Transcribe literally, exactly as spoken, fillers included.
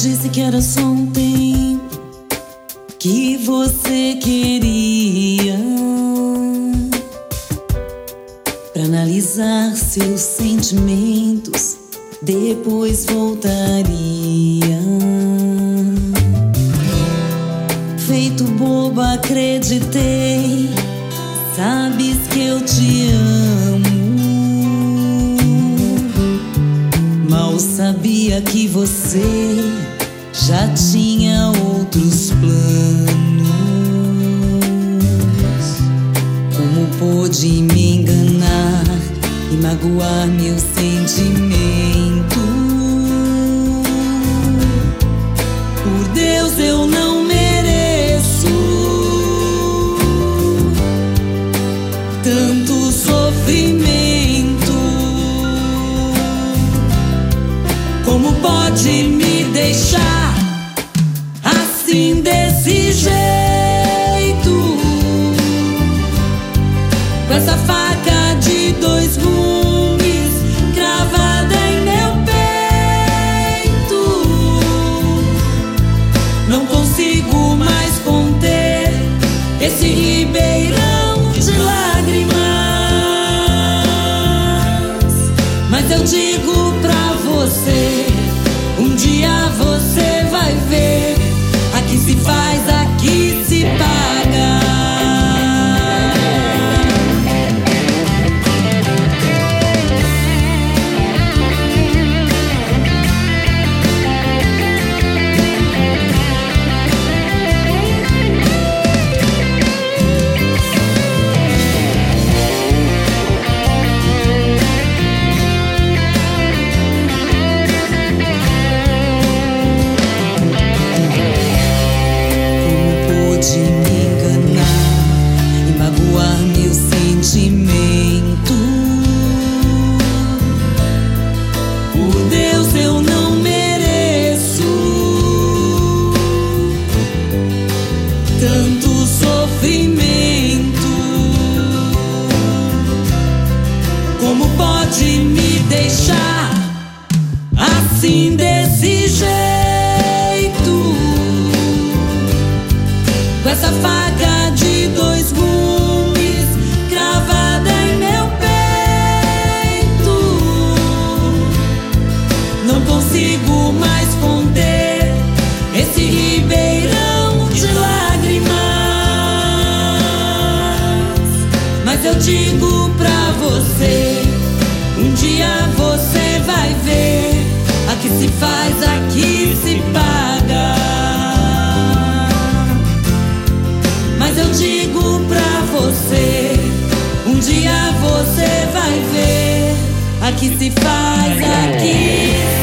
disse que era só um tempo que você queria pra analisar seus sentimentos, depois voltaria. Feito boba, acreditei. Sabes que eu te amo. Mal sabia que você já tinha outros planos. Como pôde me enganar e magoar meu sentimento? Por Deus, eu não mereço tanto sofrimento. Como pode me deixar assim, desse jeito, com essa faca de dois gumes cravada em meu peito? Não consigo mais conter esse ribeirão de lágrimas. Mas eu digo pra você, um dia você vai ver. Aqui se faz, aqui se paga. Por Deus, eu não mereço tanto sofrimento. Como pode me deixar assim, desse jeito, com essa faca de dois gumes cravada em meu peito? Não consigo mais conter esse ribeirão de lágrimas. Mas eu digo pra você, um dia você vai ver. Aqui se faz, aqui se paga. Mas eu digo pra você, um dia você vai ver. Aqui se faz, aqui se paga.